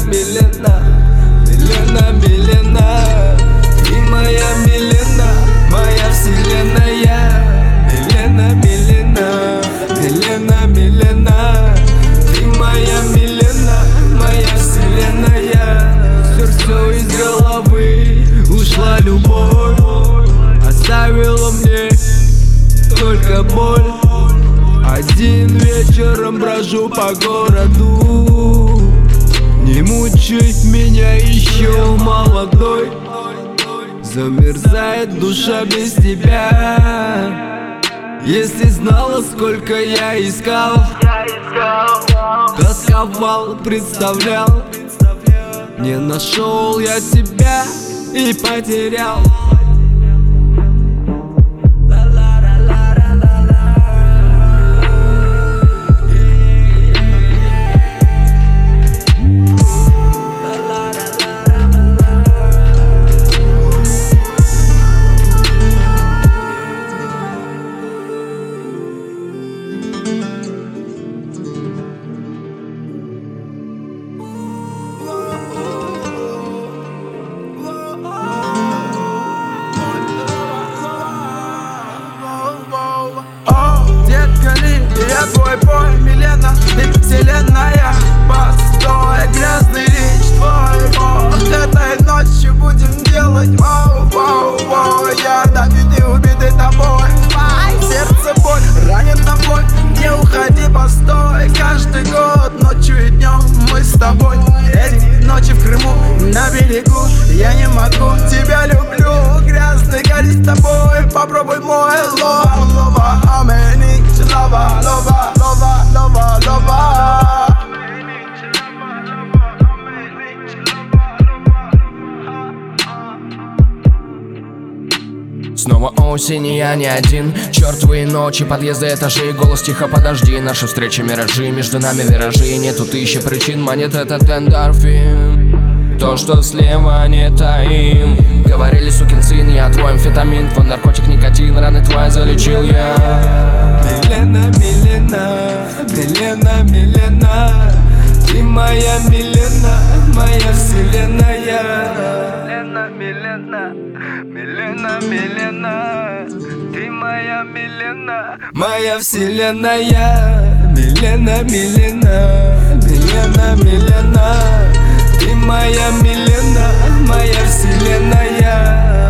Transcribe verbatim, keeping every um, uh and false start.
Милена, Милена, Милена, ты моя Милена, моя вселенная. Милена, Милена, Милена, Милена, ты моя Милена, моя вселенная. Все, все из головы ушла любовь, оставила мне только боль. Один вечером брожу по городу, не мучай меня еще молодой. Замерзает душа без тебя. Если знала, сколько я искал, тосковал, представлял, не нашел я тебя и потерял. Я твой бой, Милена, ты вселенная. Постой, грязный речь твой бог. Этой ночью будем делать воу, воу, воу. Я добитый, убитый тобой. Сердце боль, ранен на боль. Не уходи, постой. Каждый год, ночью и днем мы с тобой. Эти ночи в Крыму, на берегу. Я не могу, тебя люблю. Грязный горит с тобой. Попробуй мой лова, лова, амени. Лова, лова, лова, лова, лова. Снова осень, и я не один. Чертовые ночи, подъезды, этажи. Голос тихо, подожди. Наши встречи миражи, между нами виражи. Нету тысячи причин, монет этот эндорфин. То, что слева, не таим. Говорили, сукин сын, я твой амфетамин. Твой наркотик, никотин, раны твои залечил я. Милена, Милена, Милена, Милена, ты моя Милена, моя вселенная. Милена, Милена, Милена, Милена, ты моя Милена, моя вселенная. Милена, Милена, Милена, Милена, ты моя Милена, моя вселенная.